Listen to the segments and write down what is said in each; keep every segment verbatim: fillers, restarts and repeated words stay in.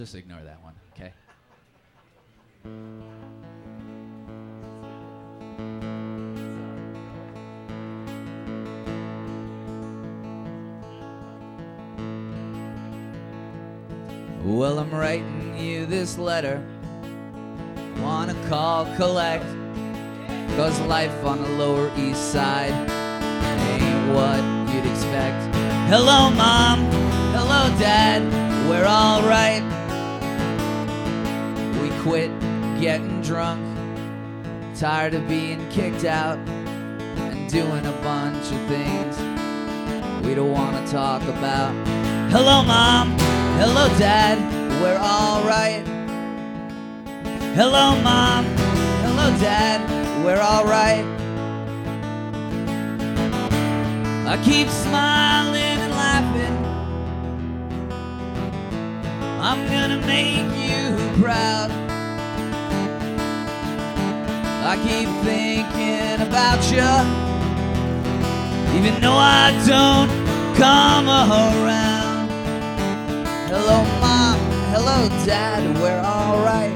Just ignore that one, okay? Well, I'm writing you this letter. Wanna call collect, 'cause life on the Lower East Side ain't what you'd expect. Hello, Mom. Hello, Dad. We're all right. We quit getting drunk, tired of being kicked out and doing a bunch of things we don't want to talk about. Hello, Mom. Hello, Dad. We're all right. Hello, Mom. Hello, Dad. We're all right. I keep smiling and laughing. I'm gonna make you proud. I keep thinking about you, even though I don't come around. Hello, Mom. Hello, Dad. We're all right.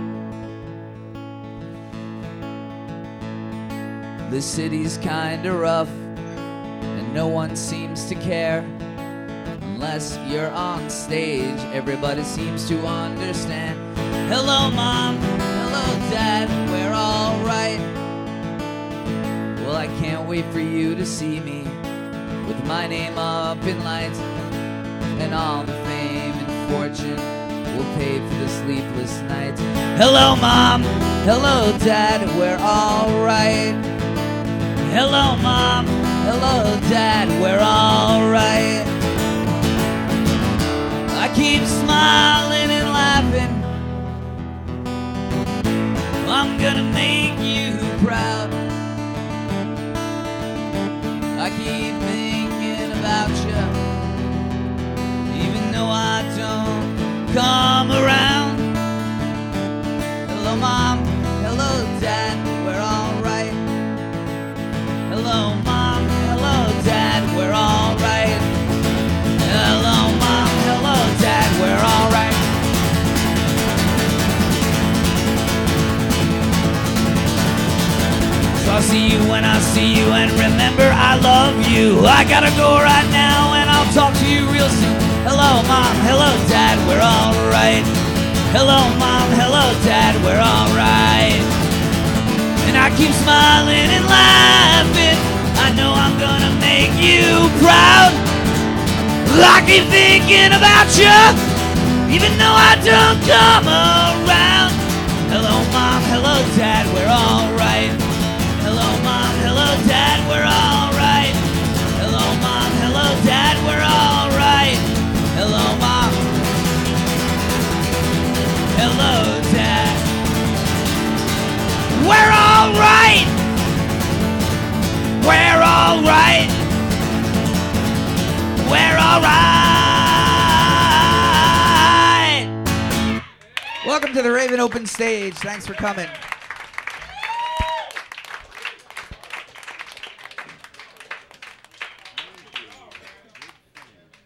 The city's kinda rough, and no one seems to care. Unless you're on stage, everybody seems to understand. Hello, Mom. Hello, Dad. We're all right. Well, I can't wait for you to see me with my name up in lights, and all the fame and fortune will pay for the sleepless nights. Hello, Mom. Hello, Dad. We're all right. Hello, Mom. Hello, Dad. We're all right. I keep smiling and laughing. I'm gonna make you proud. I keep thinking about you, even though I don't come around. Hello, Mom. Hello, Dad. We're all right. Hello, Mom. Hello, Dad. We're all right. Hello, Mom. Hello, Dad. We're all right. So I'll see you when I see you, and remember I love you. I gotta go right now, and I'll talk to you real soon. Hello, Mom. Hello, Dad. We're all right. Hello, Mom. Hello, Dad. We're all right. And I keep smiling and laughing. I know I'm gonna make you proud. I keep thinking about you, even though I don't come around. Hello, Mom. Hello, Dad. We're all right. Hello, Mom. Hello, Dad. We're all right. Hello, Mom. Hello, Dad. We're all right. Hello, Mom. Hello, Dad. We're all right. We're all right. We're all right. Welcome to the Raven Open Stage. Thanks for coming.